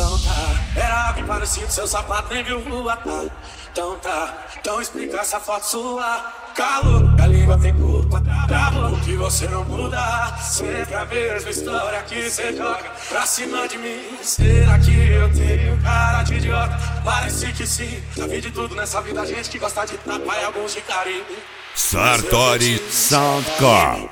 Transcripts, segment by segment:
Então tá, era algo parecido, seu sapato nem viu rua, tá? Então tá, então explica essa foto sua. Calo, a língua tem culpa, bravo, que você não muda. Sempre a mesma história que cê joga pra cima de mim. Será que eu tenho cara de idiota? Parece que sim, já vi de tudo nessa vida, gente que gosta de tapa e alguns de carinho. Sartori Soundcore.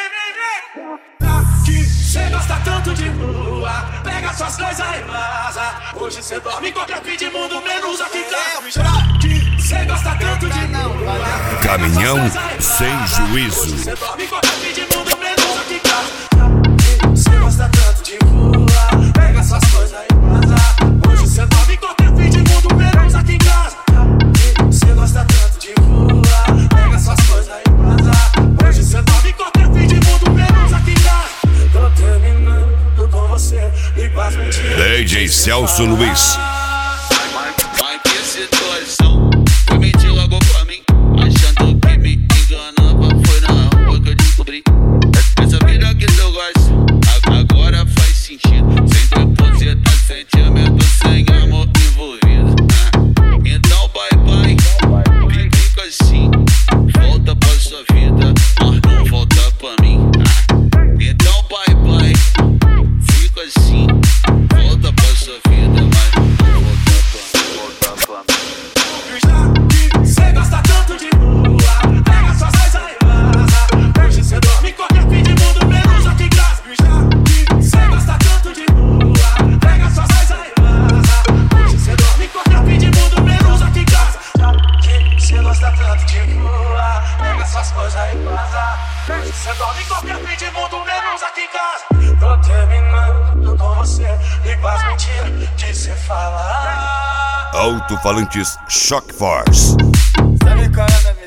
Que cê gosta tanto de rua, pega suas coisas e vaza. Hoje cê dorme em qualquer fim de mundo, menos aqui em casa. Que cê gosta tanto de rua, Caminhão sem juízo. hoje cê dorme em qualquer fim de mundo, menos aqui em casa. Que cê gosta tanto de rua, pega suas coisas e vaza. Hoje cê dorme em qualquer fim de mundo, menos aqui em casa. Que cê gosta tanto de rua, pega suas coisas e vaza. Hoje cê dorme em qualquer fim de mundo, menos aqui em casa. Tô terminando com você e com as mentiras. DJ Celso Luiz. Mas que situação, foi mentir logo pra mim, achando que me enganava, foi na rua que eu descobri. Essa vida que eu gosto, agora faz sentido. Sem depositar sentimento, sem amor envolvido. Então bye bye, fica assim, volta pra sua vida, mas não volta pra mim. Então bye bye, fica assim, volta pra sua vida, mas não volta pra mim. Cê gosta tanto de rua, pega suas coisas e vaza. Hoje cê dorme em qualquer fim de mundo, menos aqui em casa. Cê gosta tanto de rua, pega suas coisas e vaza. Hoje cê dorme em qualquer fim de mundo, menos aqui em casa. Cê gosta tanto de rua, pega suas coisas e vaza. Hoje cê dorme em qualquer fim de mundo, menos aqui em casa. Tô terminando com você e com as mentiras que cê fala. Alto-falantes Shock Force. Sabe qual é,